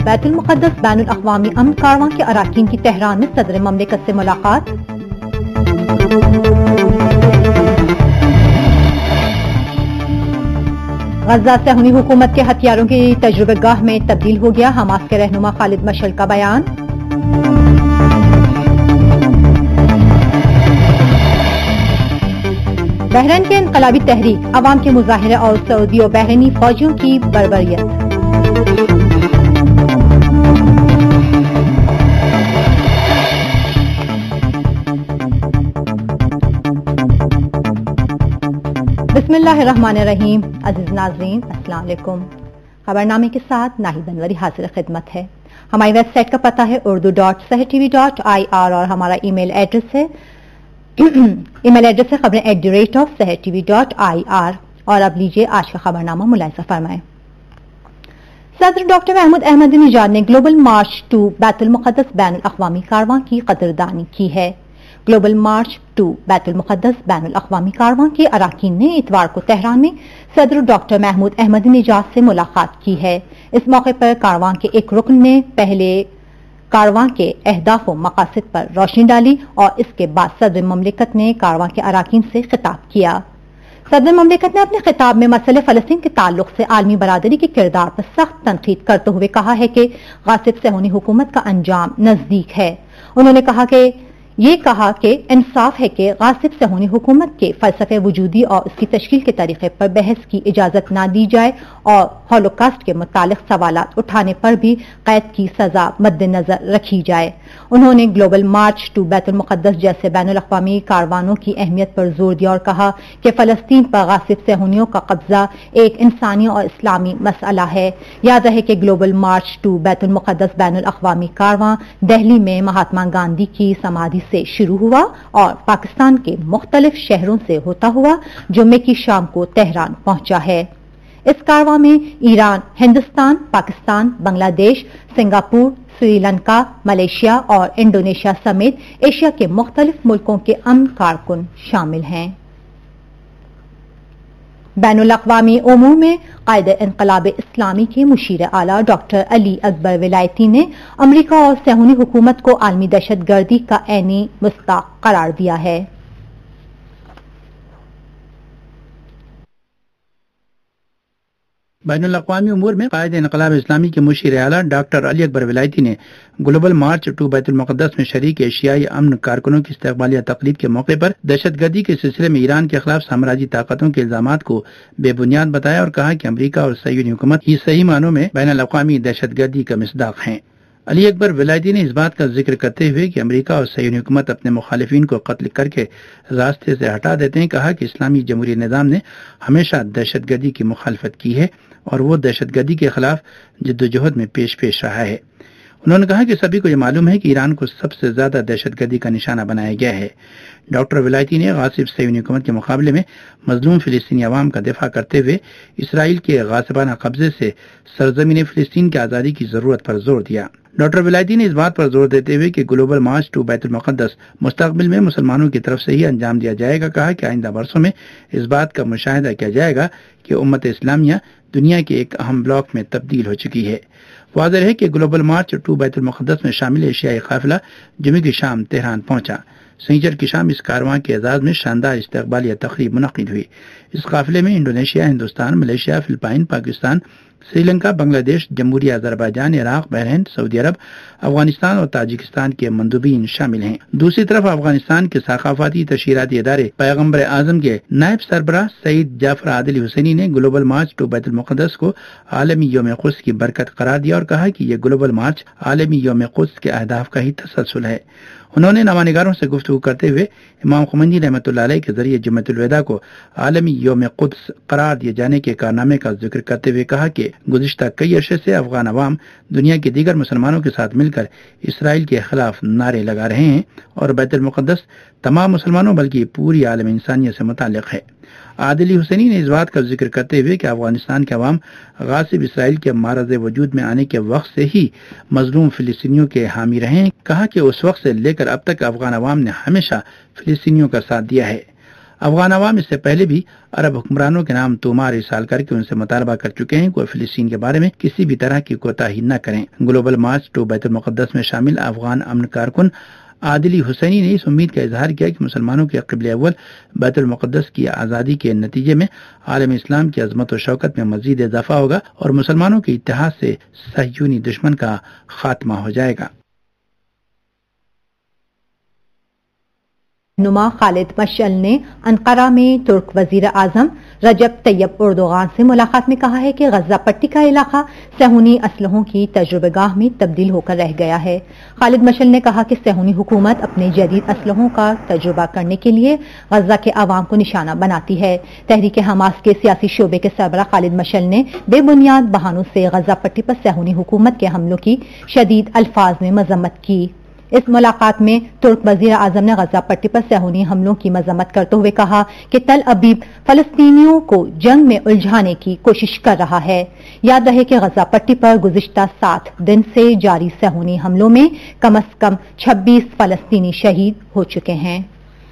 بیت المقدس بین الاقوامی امن کارواں کے اراکین کی تہران میں صدر مملکت سے ملاقات۔ غزہ صہیونی حکومت کے ہتھیاروں کی تجربہ گاہ میں تبدیل ہو گیا، حماس کے رہنما خالد مشعل کا بیان۔ بحرین کے انقلابی تحریک، عوام کے مظاہرے اور سعودی و بحرینی فوجیوں کی بربریت۔ بسم اللہ الرحمن الرحیم۔ عزیز ناظرین السلام علیکم۔ خبرنامے کے ساتھ ناہید انوری حاضر خدمت ہے۔ ہماری ویب سائٹ کا پتہ ہے urdu.sehertv.ir اور ہمارا ای میل ایڈریس ہے خبریں @sehertv.ir۔ اور اب لیجیے آج کا خبرنامہ ملاحظہ فرمائیں۔ صدر ڈاکٹر محمود احمدی نژاد نے گلوبل مارچ ٹو بیت المقدس بین الاقوامی کارواں کی قدردانی کی ہے۔ گلوبل مارچ ٹو بیت المقدس بین الاقوامی کارواں کے اراکین نے اتوار کو تہران میں صدر ڈاکٹر محمود احمدی نژاد سے ملاقات کی ہے۔ اس موقع پر کارواں کے ایک رکن نے پہلے کارواں کے اہداف و مقاصد پر روشنی ڈالی اور اس کے بعد صدر مملکت نے کارواں کے اراکین سے خطاب کیا۔ صدر مملکت نے اپنے خطاب میں مسئلہ فلسطین کے تعلق سے عالمی برادری کے کردار پر سخت تنقید کرتے ہوئے کہا ہے کہ غاصب صہیونی حکومت کا انجام نزدیک ہے۔ انہوں نے کہا کہ انصاف ہے کہ غاصب صہیونی حکومت کے فلسفے وجودی اور اس کی تشکیل کے طریقے پر بحث کی اجازت نہ دی جائے اور ہولوکاسٹ کے متعلق سوالات اٹھانے پر بھی قید کی سزا مد نظر رکھی جائے۔ انہوں نے گلوبل مارچ ٹو بیت المقدس جیسے بین الاقوامی کاروانوں کی اہمیت پر زور دیا اور کہا کہ فلسطین پر غاصب صہیونیوں کا قبضہ ایک انسانی اور اسلامی مسئلہ ہے۔ یاد رہے کہ گلوبل مارچ ٹو بیت المقدس بین الاقوامی کارواں دہلی میں مہاتما گاندھی کی سمادھی سے شروع ہوا اور پاکستان کے مختلف شہروں سے ہوتا ہوا جمعے کی شام کو تہران پہنچا ہے۔ اس کارواں میں Iran, Hindustan, Pakistan, Bangladesh, Singapore, Sri Lanka, Malaysia اور انڈونیشیا سمیت ایشیا کے مختلف ملکوں کے امن کارکن شامل ہیں۔ بین الاقوامی امور میں قائد انقلاب اسلامی کے مشیر اعلیٰ ڈاکٹر علی اکبر ولایتی نے امریکہ اور صہیونی حکومت کو عالمی دہشت گردی کا عینی مستحق قرار دیا ہے۔ بین الاقوامی امور میں قائد انقلاب اسلامی کے مشیر اعلیٰ ڈاکٹر علی اکبر ولایتی نے گلوبل مارچ ٹو بیت المقدس میں شریک ایشیائی امن کارکنوں کی استقبالیہ تقریب کے موقع پر دہشت گردی کے سلسلے میں ایران کے خلاف سامراجی طاقتوں کے الزامات کو بے بنیاد بتایا اور کہا کہ امریکہ اور صہیونی حکومت ہی صحیح معنوں میں بین الاقوامی دہشت گردی کا مصداق ہیں۔ علی اکبر ولایتی نے اس بات کا ذکر کرتے ہوئے کہ امریکہ اور صہیونی حکومت اپنے مخالفین کو قتل کر کے راستے سے ہٹا دیتے ہیں، کہا کہ اسلامی جمہوری نظام نے ہمیشہ دہشت گردی کی مخالفت کی ہے اور وہ دہشت گردی کے خلاف جدوجہد میں پیش رہا ہے۔ انہوں نے کہا کہ سبھی کو یہ معلوم ہے کہ ایران کو سب سے زیادہ دہشت گردی کا نشانہ بنایا گیا ہے۔ ڈاکٹر ولایتی نے غاصب صہیونی حکومت کے مقابلے میں مظلوم فلسطینی عوام کا دفاع کرتے ہوئے اسرائیل کے غاصبانہ قبضے سے سرزمین فلسطین کی آزادی کی ضرورت پر زور دیا۔ ڈاکٹر ولایتی نے اس بات پر زور دیتے ہوئے کہ گلوبل مارچ ٹو بیت المقدس مستقبل میں مسلمانوں کی طرف سے ہی انجام دیا جائے گا، کہا کہ آئندہ برسوں میں اس بات کا مشاہدہ کیا جائے گا کہ امت اسلامیہ دنیا کے ایک اہم بلاک میں تبدیل ہو چکی ہے۔ واضح ہے کہ گلوبل مارچ ٹو بیت المقدس میں شامل ایشیائی قافلہ جمعے کی شام تہران پہنچا۔ سنیچر کی شام اس کارواں کے اعزاز میں شاندار استقبالیہ تقریب منعقد ہوئی۔ اس قافلے میں Indonesia, Hindustan, Malaysia, Philippines, Pakistan, Sri Lanka, Bangladesh, جمہوریہ آذربائیجان، عراق، بحرین، سعودی عرب، افغانستان اور تاجکستان کے مندوبین شامل ہیں۔ دوسری طرف افغانستان کے ثقافتی تشہیراتی ادارے پیغمبر اعظم کے نائب سربراہ سعید جعفر عادل حسینی نے گلوبل مارچ ٹو بیت المقدس کو عالمی یوم قدس کی برکت قرار دیا اور کہا کہ یہ گلوبل مارچ عالمی یوم قدس کے اہداف کا ہی تسلسل ہے۔ انہوں نے نامہ سے گفتگو کرتے ہوئے امام خمینی رحمۃ اللہ علیہ کے ذریعے جمعۃ الوداع کو عالمی یوم قدس قرار دیے جانے کے کارنامے کا ذکر کرتے ہوئے کہا کہ گزشتہ کئی عرصے سے افغان عوام دنیا کے دیگر مسلمانوں کے ساتھ مل کر اسرائیل کے خلاف نعرے لگا رہے ہیں اور بیت المقدس تمام مسلمانوں بلکہ پوری عالم انسانیت سے متعلق ہے۔ عادلی حسینی نے اس بات کا ذکر کرتے ہوئے کہ افغانستان کے عوام غاصب اسرائیل کے معرض وجود میں آنے کے وقت سے ہی مظلوم فلسطینیوں کے حامی رہے ہیں، کہا کہ اس وقت سے لے کر اب تک افغان عوام نے ہمیشہ فلسطینیوں کا ساتھ دیا ہے۔ افغان عوام اس سے پہلے بھی عرب حکمرانوں کے نام تومار ارسال کر کے ان سے مطالبہ کر چکے ہیں کہ وہ فلسطین کے بارے میں کسی بھی طرح کی کوتاہی نہ کریں۔ گلوبل مارچ ٹو بیت المقدس میں شامل افغان امن کارکن عادلی حسینی نے اس امید کا اظہار کیا کہ مسلمانوں کے قبلہ اول بیت المقدس کی آزادی کے نتیجے میں عالم اسلام کی عظمت و شوکت میں مزید اضافہ ہوگا اور مسلمانوں کے اتحاد سے صہیونی دشمن کا خاتمہ ہو جائے گا۔ نما خالد مشعل نے انقرہ میں ترک وزیر اعظم رجب طیب اردوغان سے ملاقات میں کہا ہے کہ غزہ پٹی کا علاقہ صہیونی اسلحوں کی تجربہ گاہ میں تبدیل ہو کر رہ گیا ہے۔ خالد مشعل نے کہا کہ صہیونی حکومت اپنے جدید اسلحوں کا تجربہ کرنے کے لیے غزہ کے عوام کو نشانہ بناتی ہے۔ تحریک حماس کے سیاسی شعبے کے سربراہ خالد مشعل نے بے بنیاد بہانوں سے غزہ پٹی پر صہیونی حکومت کے حملوں کی شدید الفاظ میں مذمت کی۔ اس ملاقات میں ترک وزیر اعظم نے غزہ پٹی پر صہیونی حملوں کی مذمت کرتے ہوئے کہا کہ تل ابیب فلسطینیوں کو جنگ میں الجھانے کی کوشش کر رہا ہے۔ یاد رہے کہ غزہ پٹی پر گزشتہ 7 دن سے جاری صہیونی حملوں میں کم از کم 26 فلسطینی شہید ہو چکے ہیں۔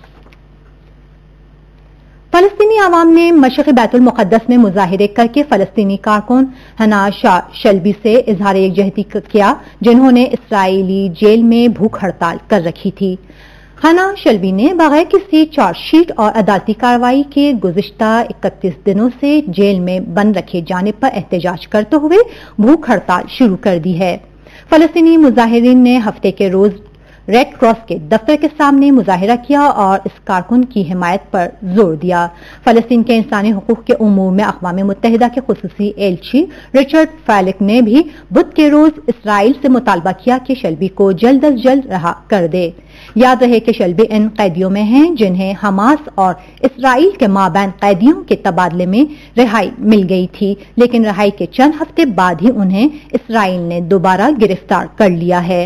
فلسطینی عوام نے مشرقی بیت المقدس میں مظاہرے کر کے فلسطینی کارکن حنا شلبی سے اظہار یکجہتی کیا، جنہوں نے اسرائیلی جیل میں بھوک ہڑتال کر رکھی تھی۔ حنا شلبی نے بغیر کسی چارج شیٹ اور عدالتی کارروائی کے گزشتہ 31 دنوں سے جیل میں بند رکھے جانے پر احتجاج کرتے ہوئے بھوک ہڑتال شروع کر دی ہے۔ فلسطینی مظاہرین نے ہفتے کے روز ریڈ کراس کے دفتر کے سامنے مظاہرہ کیا اور اس کارکن کی حمایت پر زور دیا۔ فلسطین کے انسانی حقوق کے امور میں اقوام متحدہ کے خصوصی ایلچی رچرڈ فیلک نے بھی بدھ کے روز اسرائیل سے مطالبہ کیا کہ شلبی کو جلد از جلد رہا کر دے۔ یاد رہے کہ شلبی ان قیدیوں میں ہیں جنہیں حماس اور اسرائیل کے مابین قیدیوں کے تبادلے میں رہائی مل گئی تھی، لیکن رہائی کے چند ہفتے بعد ہی انہیں اسرائیل نے دوبارہ گرفتار کر لیا ہے۔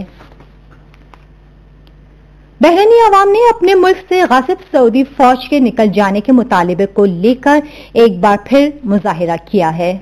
بحرینی عوام نے اپنے ملک سے غاصب سعودی فوج کے نکل جانے کے مطالبے کو لے کر ایک بار پھر مظاہرہ کیا ہے۔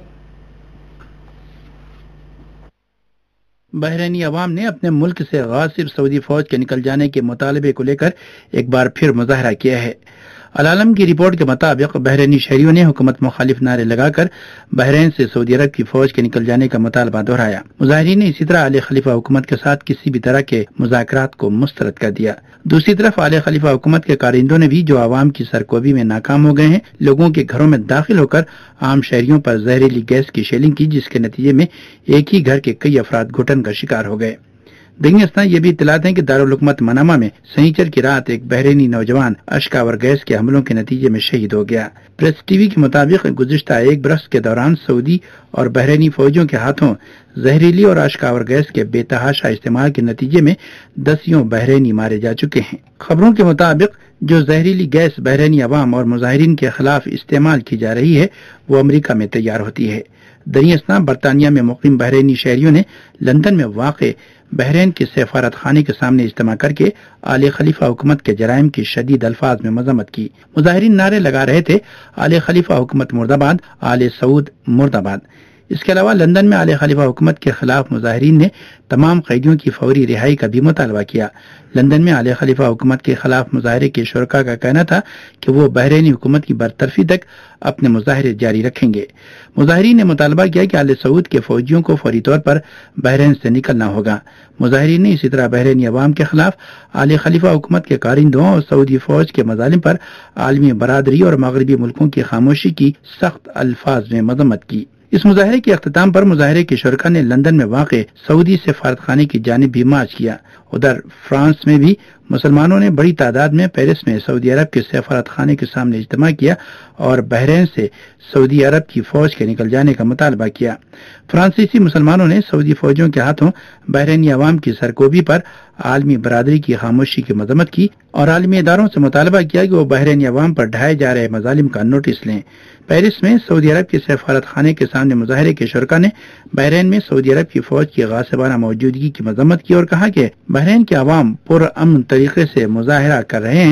بحرینی عوام نے اپنے ملک سے غاصب سعودی فوج کے نکل جانے کے مطالبے کو لے کر ایک بار پھر مظاہرہ کیا ہے۔ العالم کی رپورٹ کے مطابق بحرینی شہریوں نے حکومت مخالف نعرے لگا کر بحرین سے سعودی عرب کی فوج کے نکل جانے کا مطالبہ دہرایا۔ مظاہرین نے اسی طرح آل خلیفہ حکومت کے ساتھ کسی بھی طرح کے مذاکرات کو مسترد کر دیا۔ دوسری طرف آل خلیفہ حکومت کے کارندوں نے بھی، جو عوام کی سرکوبی میں ناکام ہو گئے ہیں، لوگوں کے گھروں میں داخل ہو کر عام شہریوں پر زہریلی گیس کی شیلنگ کی، جس کے نتیجے میں ایک ہی گھر کے کئی افراد گھٹن کا شکار ہو گئے۔ دیگر اسنا یہ بھی اطلاعات ہیں کہ دارالحکومت منامہ میں سنیچر کی رات ایک بحرینی نوجوان اشکاور گیس کے حملوں کے نتیجے میں شہید ہو گیا۔ پریس ٹی وی کے مطابق گزشتہ ایک برس کے دوران سعودی اور بحرینی فوجوں کے ہاتھوں زہریلی اور اشکاور گیس کے بے تحاشا استعمال کے نتیجے میں 10 بحرینی مارے جا چکے ہیں۔ خبروں کے مطابق جو زہریلی گیس بحرینی عوام اور مظاہرین کے خلاف استعمال کی جا رہی ہے وہ امریکہ میں تیار ہوتی ہے۔ دریں اثنا برطانیہ میں مقیم بحرینی شہریوں نے لندن میں واقع بحرین کے سفارت خانے کے سامنے اجتماع کر کے آل خلیفہ حکومت کے جرائم کی شدید الفاظ میں مذمت کی۔ مظاہرین نعرے لگا رہے تھے، آل خلیفہ حکومت مرد آباد، آل سعود مرد آباد۔ اس کے علاوہ لندن میں آل خلیفہ حکومت کے خلاف مظاہرین نے تمام قیدیوں کی فوری رہائی کا بھی مطالبہ کیا۔ لندن میں آل خلیفہ حکومت کے خلاف مظاہرے کے شرکاء کا کہنا تھا کہ وہ بحرینی حکومت کی برطرفی تک اپنے مظاہرے جاری رکھیں گے۔ مظاہرین نے مطالبہ کیا کہ آل سعود کے فوجیوں کو فوری طور پر بحرین سے نکلنا ہوگا۔ مظاہرین نے اسی طرح بحرینی عوام کے خلاف آل خلیفہ حکومت کے کارندوں اور سعودی فوج کے مظالم پر عالمی برادری اور مغربی ملکوں کی خاموشی کی سخت الفاظ میں مذمت کی۔ اس مظاہرے کے اختتام پر مظاہرے کے شرکاء نے لندن میں واقع سعودی سفارت خانے کی جانب بھی مارچ کیا۔ ادھر فرانس میں بھی مسلمانوں نے بڑی تعداد میں پیرس میں سعودی عرب کے سفارت خانے کے سامنے اجتماع کیا اور بحرین سے سعودی عرب کی فوج کے نکل جانے کا مطالبہ کیا۔ فرانسیسی مسلمانوں نے سعودی فوجوں کے ہاتھوں بحرینی عوام کی سرکوبی پر عالمی برادری کی خاموشی کی مذمت کی اور عالمی اداروں سے مطالبہ کیا کہ وہ بحرینی عوام پر ڈھائے جا رہے مظالم کا نوٹس لیں۔ پیرس میں سعودی عرب کے سفارت خانے کے سامنے مظاہرے کے شرکاء نے بحرین میں سعودی عرب کی فوج کی غاصبانہ موجودگی کی مذمت کی اور کہا کہ بحرین کے عوام پر امن طریقے سے مظاہرہ کر رہے ہیں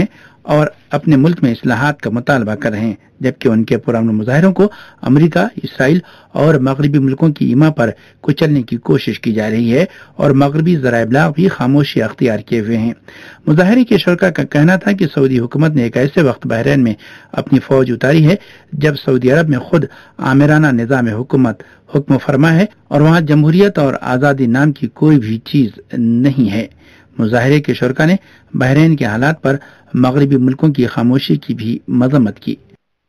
और अपने मुल्क में इस्लाहात का मुतालबा कर रहे हैं, जबकि उनके पुरअमन मुजाहिरों को अमेरिका, इसराइल और मगरबी मुल्कों की ईमा पर कुचलने की कोशिश की जा रही है और मगरबी ज़राए इब्लाग भी खामोशी अख्तियार किए हुए हैं। मुजाहिरे के शुरका का कहना था कि सऊदी हुकूमत ने एक ऐसे वक्त बहरीन में अपनी फौज उतारी है जब सऊदी अरब में खुद आमिराना निज़ाम हुकूमत हुक्म फरमा है और वहाँ जमहूरियत और आज़ादी नाम की कोई भी चीज नहीं है। मुजाहिरे के शुरका ने बहरीन के हालात पर मगरबी मुल्कों की खामोशी की भी मजम्मत की।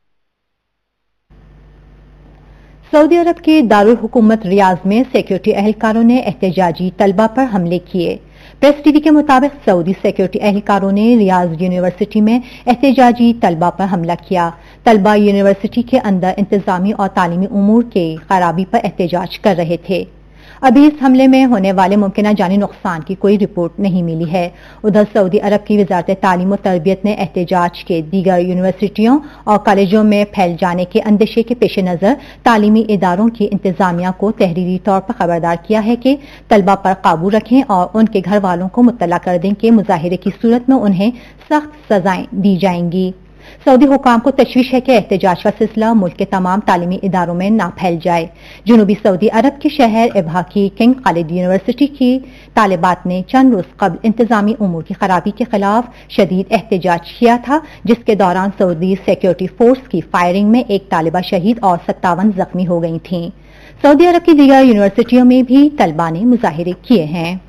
सऊदी अरब के दारुल हुकूमत रियाज में सिक्योरिटी एहलकारों ने एहतजाजी तलबा पर हमले किए। प्रेस टीवी के मुताबिक सऊदी सिक्योरिटी एहलकारों ने रियाज यूनिवर्सिटी में एहतजाजी तलबा पर हमला किया। तलबा यूनिवर्सिटी के अंदर इंतजामी और तालीमी उमूर के खराबी पर एहतजाज कर रहे थे। अभी इस हमले में होने वाले मुमकिन जानी नुकसान की कोई रिपोर्ट नहीं मिली है। उधर सऊदी अरब की वजारत तालीम और तरबियत ने एहतजाज के दीगर यूनिवर्सिटियों और कॉलेजों में फैल जाने के अंदेशे के पेश नज़र तालीमी इदारों की इंतजामिया को तहरीरी तौर पर खबरदार किया है कि तलबा पर काबू रखें और उनके घर वालों को मुत्तला कर दें कि मुजाहिरे की सूरत में उन्हें सख्त सजाएं दी जाएंगी। सऊदी हुकाम को तशवीश है कि एहतजाज का सिलसिला मुल्क के तमाम तालीमी इदारों में ना फैल जाए। जनूबी सऊदी अरब के शहर इबहा की किंग खालिद यूनिवर्सिटी की तालिबात ने चंद रोज कबल इंतजामी उमूर की खराबी के खिलाफ शदीद एहतजाज किया था, जिसके दौरान सऊदी सिक्योरिटी फोर्स की फायरिंग में एक तालिबा शहीद और 57 जख्मी हो गई थीं। सऊदी अरब की दीगर यूनिवर्सिटियों में भी तलबा ने मुजाहिरे किए हैं।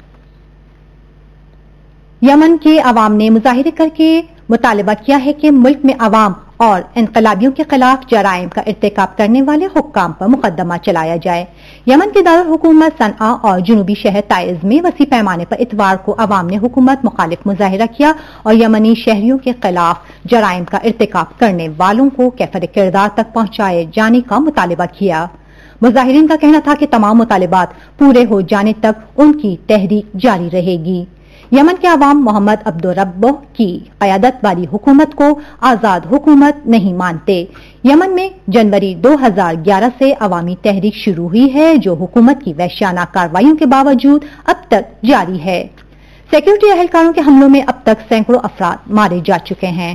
यमन के अवाम ने मुजाहिरे करके मुतालबा किया है कि मुल्क में अवाम और इनकलाबियों के खिलाफ जराइम का इर्तिकाब करने वाले हुक्काम पर मुकदमा चलाया जाए। यमन के दारुल हुकूमत सनआ और जुनूबी शहर ताइज में वसी पैमाने पर इतवार को अवाम ने हुकूमत मुखालिफ मुजाहिरा किया और यमनी शहरियों के खिलाफ जराइम का इर्तिकाब करने वालों को कैफर किरदार तक पहुंचाए जाने का मुतालबा किया। मुजाहिरीन का कहना था कि तमाम मुतालिबात पूरे हो जाने तक उनकी तहरीक जारी रहेगी। यमन के अवाम मोहम्मद अब्दुर्रब्बो की क़यादत वाली हुकूमत को आज़ाद हुकूमत नहीं मानते। यमन में जनवरी 2011 से अवामी तहरीक शुरू हुई है, जो हुकूमत की वहशियाना कार्रवाइयों के बावजूद अब तक जारी है। सिक्योरिटी एहलकारों के हमलों में अब तक सैकड़ों अफराद मारे जा चुके हैं।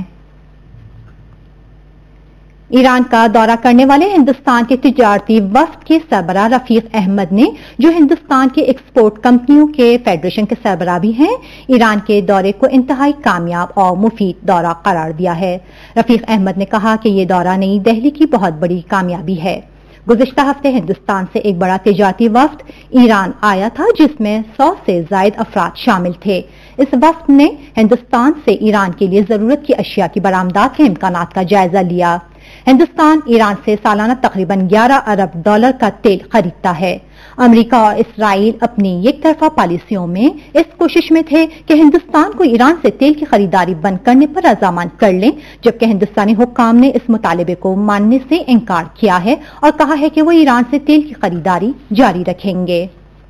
ईरान का दौरा करने वाले हिंदुस्तान के तिजारती वफ्द के सरबराह रफीक अहमद ने, जो हिंदुस्तान के एक्सपोर्ट कंपनियों के फेडरेशन के सरबराह भी हैं, ईरान के दौरे को इंतहाई कामयाब और मुफीद दौरा करार दिया है। रफीक अहमद ने कहा कि ये दौरा नई दिल्ली की बहुत बड़ी कामयाबी है। गुज़िश्ता हफ्ते हिंदुस्तान से एक बड़ा तिजारती वफ्द ईरान आया था, जिसमें 100 से ज़ायद अफराद शामिल थे। इस वफ्द ने हिंदुस्तान से ईरान के लिए जरूरत की अशिया की बरामदात के इम्कानात का जायजा लिया। हिंदुस्तान ईरान से सालाना तकरीबन 11 अरब डॉलर का तेल खरीदता है। अमेरिका और इसराइल अपनी एक तरफा पॉलिसियों में इस कोशिश में थे कि हिंदुस्तान को ईरान से तेल की खरीदारी बंद करने पर रजामंद कर लें, जबकि हिंदुस्तानी हुक्काम ने इस मुतालिबे को मानने से इनकार किया है और कहा है कि वो ईरान से तेल की खरीदारी जारी रखेंगे।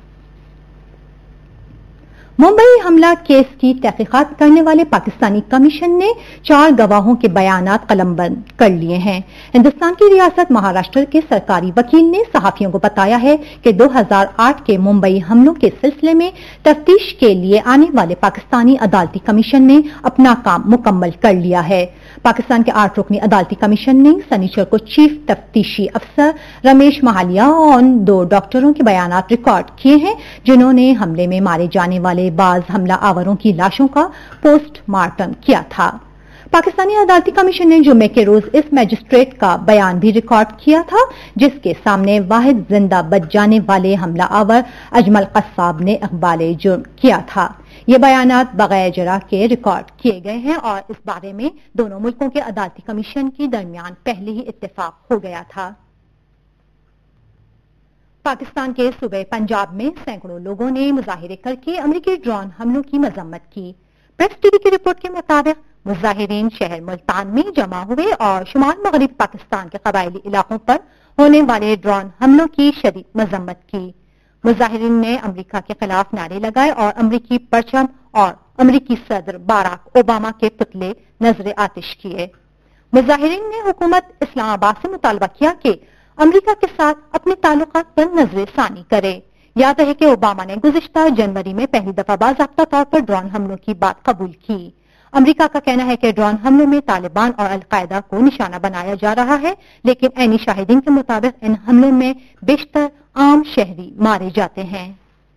मुंबई हमला केस की तहकीकात करने वाले पाकिस्तानी कमीशन ने 4 गवाहों के बयानात कलमबंद कर लिए हैं। हिंदुस्तान की रियासत महाराष्ट्र के सरकारी वकील ने सहाफियों को बताया है कि 2008 के मुंबई हमलों के सिलसिले में तफ्तीश के लिए आने वाले पाकिस्तानी अदालती कमीशन ने अपना काम मुकम्मल कर लिया है। पाकिस्तान के 8 रुकनी अदालती कमीशन ने शनिचर को चीफ तफ्तीशी अफसर रमेश महालिया और 2 डॉक्टरों के बयानात रिकॉर्ड किए हैं, जिन्होंने हमले में मारे जाने वाले बाज हमला आवरों की लाशों का पोस्टमार्टम किया था। पाकिस्तानी अदालती कमीशन ने जुम्मे के रोज इस मजिस्ट्रेट का बयान भी रिकॉर्ड किया था, जिसके सामने वाहिद जिंदा बच जाने वाले हमला आवर अजमल कस्साब ने इकबाल जुर्म किया था। ये बयानात बगैर जरा के रिकॉर्ड किए गए हैं और इस बारे में दोनों मुल्कों के अदालती कमीशन के दरमियान पहले ही इत्तेफाक हो गया था। पाकिस्तान के सूबे पंजाब में सैकड़ों लोगों ने मुजाहिरे करके अमेरिकी ड्रोन हमलों की मजम्मत की। प्रेस टीवी की रिपोर्ट के मुताबिक मुजाहिरीन शहर मुल्तान में जमा हुए और शुमाल मगरिब पाकिस्तान के कबायली इलाकों पर होने वाले ड्रोन हमलों की शदीद मजम्मत की। मुजाहिरीन ने अमेरिका के खिलाफ नारे लगाए और अमेरिकी परचम और अमेरिकी सदर बाराक ओबामा के पुतले नजर आतिश किए। मुजाहिरीन ने हुकूमत इस्लामाबाद से मुतालबा किया कि अमेरिका के साथ अपने ताल्लुकात पर नजरसानी करे। याद है कि ओबामा ने गुज़िश्ता जनवरी में पहली दफा बाज़ाब्ता तौर पर ड्रोन हमलों की बात कबूल की। امریکہ کا کہنا ہے کہ ڈرون حملوں میں طالبان اور القاعدہ کو نشانہ بنایا جا رہا ہے، لیکن عینی شاہدین کے مطابق ان حملوں میں بیشتر عام شہری مارے جاتے ہیں۔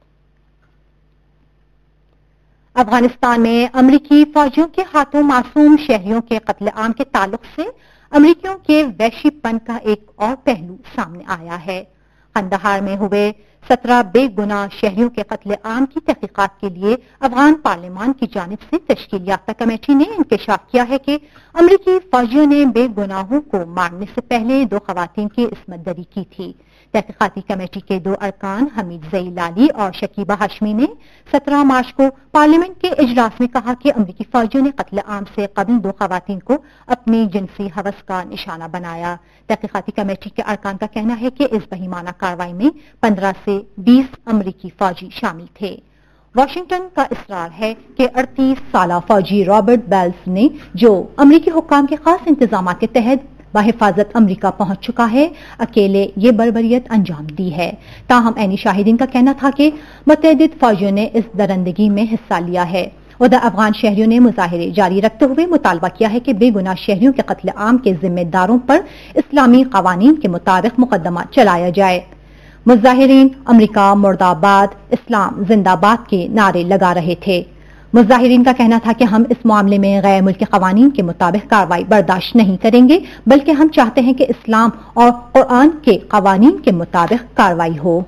افغانستان میں امریکی فوجیوں کے ہاتھوں معصوم شہریوں کے قتل عام کے تعلق سے امریکیوں کے وحشی پن کا ایک اور پہلو سامنے آیا ہے۔ قندھار میں ہوئے 17 بے گناہ شہریوں کے قتل عام کی تحقیقات کے لیے افغان پارلیمان کی جانب سے تشکیل یافتہ کمیٹی نے انکشاف کیا ہے کہ امریکی فوجیوں نے بے گناہوں کو مارنے سے پہلے 2 خواتین کی عصمت دری کی تھی۔ تحقیقاتی کمیٹی کے 2 ارکان حمید زئی لالی اور شکیبہ ہاشمی نے 17 مارچ کو پارلیمنٹ کے اجلاس میں کہا کہ امریکی فوجیوں نے قتل عام سے قبل 2 خواتین کو اپنی جنسی ہوس کا نشانہ بنایا۔ تحقیقاتی کمیٹی کے ارکان کا کہنا ہے کہ اس بہیمانہ کارروائی میں 15 سے 20 امریکی فوجی شامل تھے۔ واشنگٹن کا اصرار ہے کہ 38 سالہ فوجی رابرٹ بیلز نے، جو امریکی حکام کے خاص انتظامات کے تحت بحفاظت امریکہ پہنچ چکا ہے، اکیلے یہ بربریت انجام دی ہے۔ تاہم عینی شاہدین کا کہنا تھا کہ متعدد فوجیوں نے اس درندگی میں حصہ لیا ہے۔ ادھر افغان شہریوں نے مظاہرے جاری رکھتے ہوئے مطالبہ کیا ہے کہ بے گناہ شہریوں کے قتل عام کے ذمہ داروں پر اسلامی قوانین کے مطابق مقدمہ چلایا جائے۔ مظاہرین امریکہ مرد آباد، اسلام زندہ باد کے نعرے لگا رہے تھے۔ مظاہرین کا کہنا تھا کہ ہم اس معاملے میں غیر ملکی قوانین کے مطابق کارروائی برداشت نہیں کریں گے، بلکہ ہم چاہتے ہیں کہ اسلام اور قرآن کے قوانین کے مطابق کارروائی ہو۔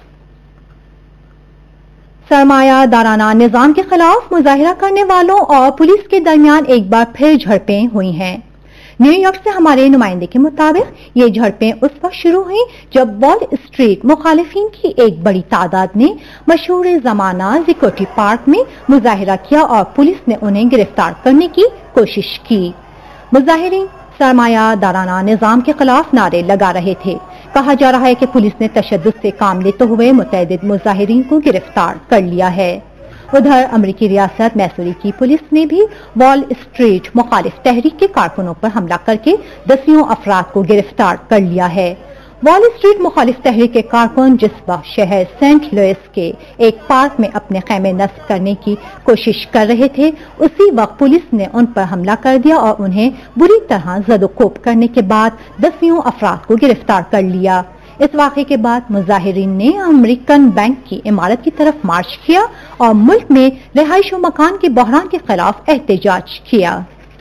سرمایہ دارانہ نظام کے خلاف مظاہرہ کرنے والوں اور پولیس کے درمیان ایک بار پھر جھڑپیں ہوئی ہیں۔ نیو یارک سے ہمارے نمائندے کے مطابق یہ جھڑپیں اس وقت شروع ہوئیں جب وال اسٹریٹ مخالفین کی ایک بڑی تعداد نے مشہور زمانہ زیکوٹی پارک میں مظاہرہ کیا اور پولیس نے انہیں گرفتار کرنے کی کوشش کی۔ مظاہرین سرمایہ دارانہ نظام کے خلاف نعرے لگا رہے تھے۔ کہا جا رہا ہے کہ پولیس نے تشدد سے کام لیتے ہوئے متعدد مظاہرین کو گرفتار کر لیا ہے۔ ادھر امریکی ریاست میسوری کی پولیس نے بھی وال اسٹریٹ مخالف تحریک کے کارکنوں پر حملہ کر کے 10 افراد کو گرفتار کر لیا ہے۔ وال اسٹریٹ مخالف تحریک کے کارکن جس وقت شہر سینٹ لوئس کے ایک پارک میں اپنے خیمے نصب کرنے کی کوشش کر رہے تھے، اسی وقت پولیس نے ان پر حملہ کر دیا اور انہیں بری طرح زد و کوب کرنے کے بعد 10 افراد کو گرفتار کر لیا۔ اس واقعے کے بعد مظاہرین نے امریکن بینک کی عمارت کی طرف مارچ کیا اور ملک میں رہائش و مکان کے بحران کے خلاف احتجاج کیا۔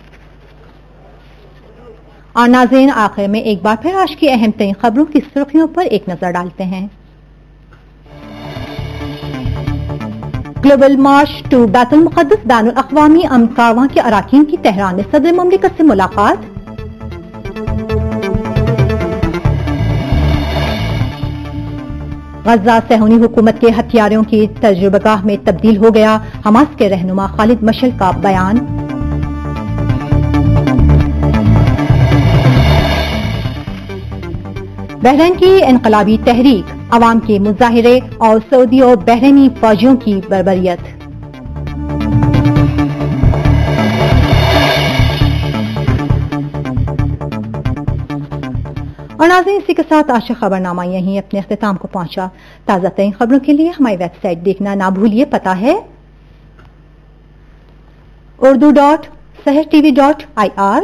اور ناظرین، آخر میں ایک بار پھر آج کی اہم ترین خبروں کی سرخیوں پر ایک نظر ڈالتے ہیں۔ گلوبل مارچ ٹو بیت المقدس بین الاقوامی امن کارواں کے اراکین کی تہران میں صدر مملکت سے ملاقات۔ غزہ صہیونی حکومت کے ہتھیاروں کی تجربہ گاہ میں تبدیل ہو گیا، حماس کے رہنما خالد مشعل کا بیان۔ بحرین کی انقلابی تحریک، عوام کے مظاہرے اور سعودی اور بحرینی فوجیوں کی بربریت۔ اور ناظرین، اسی کے ساتھ آج کا خبر نامہ یہیں اپنے اختتام کو پہنچا۔ تازہ ترین خبروں کے لیے ہماری ویب سائٹ دیکھنا نہ بھولیے، پتہ ہے urdu.sehrtv.ir۔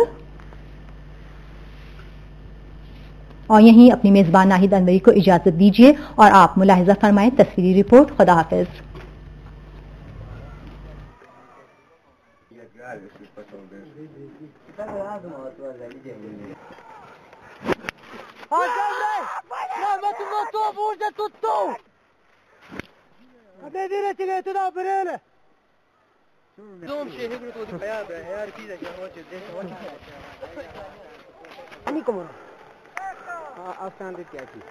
اور یہیں اپنی میزبان ناہید انوری کو اجازت دیجیے اور آپ ملاحظہ فرمائیں تصویری رپورٹ۔ خدا حافظ۔ کیا تھی